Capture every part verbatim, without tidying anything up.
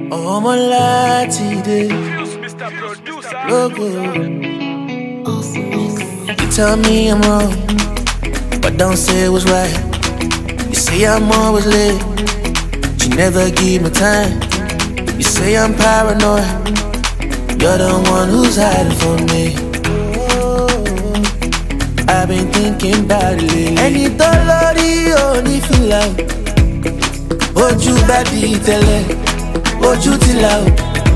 Oh, my life today. Logo. You tell me I'm wrong, but don't say it was right. You say I'm always late, but you never give me time. You say I'm paranoid, you're the one who's hiding from me. I've been thinking about it lately. Any dolly only feel out. Would you baby tell it? Would you till out?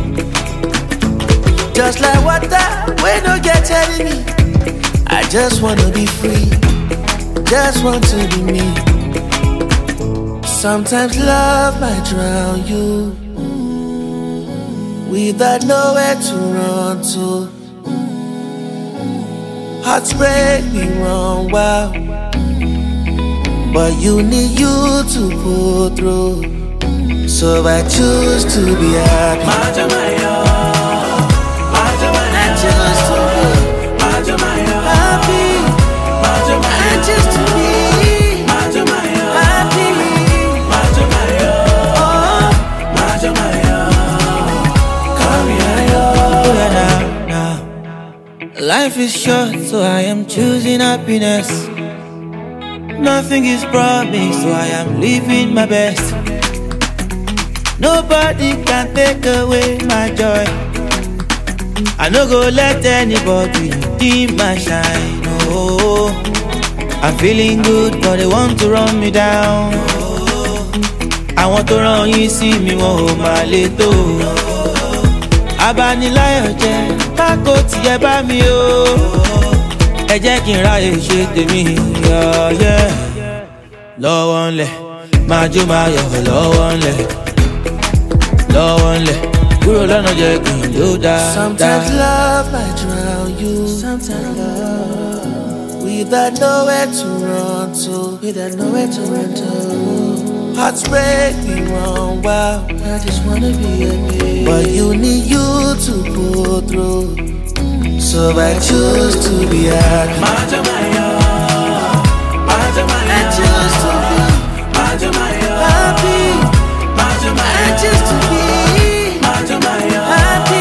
Just like water, we don't get enemy. I just wanna be free, just want to be me. Sometimes love might drown you without nowhere to run to. Hearts break me wrong, wow, but you need you to pull through. So I choose to be happy. I choose to be happy. I choose to be happy. Oh, come here, now, now. Life is short, so I am choosing happiness. Nothing is promised, so I am living my best. Nobody can take away my joy. I no go let anybody dim my shine. Oh, I'm feeling good, but they want to run me down. I want to run you, see me, oh my little. Abanilayo jẹ́ kákó tiẹ̀ bá mi o. Ẹ jẹ́ kí n ráyè ṣe tèmi, yeah. Lọ́wọ́ ńlẹ̀, máa jó máa yọ̀ lọ́wọ́ ńlẹ̀. Lọ́wọ́ ńlẹ̀, kúrò lọ́nà jẹ́ kí n ló dáadáa. Sometimes love might drown you. Sometimes love without nowhere to run to. Without nowhere to run to. Hearts break me wrong, wow. I just wanna be happy, but you need you to pull through. So I choose to be happy. I choose to be happy. I choose to be happy.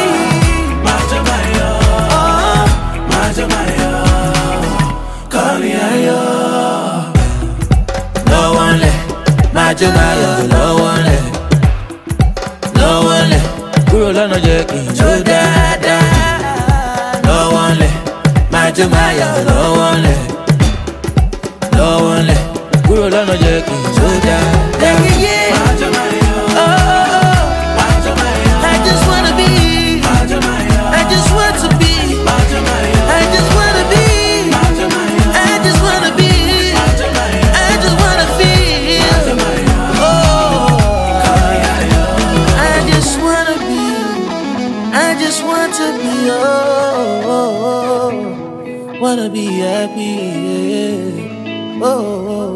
Oh, call me ayo. No one let Majo mayo, no one let, no one let. Kúrò lọ́nà jẹ́ kí n jó dáadáa. No one let, Majo mayo, no one let, no one let. Kúrò lọ́nà jẹ́ kí n jó dáadáa. Majo mayo, oh, Majo mayo. I just wanna be, I just want to be, I just wanna be, I just wanna be, I just wanna feel. I just want to be, oh, oh, oh, wanna be happy, yeah. Oh, oh.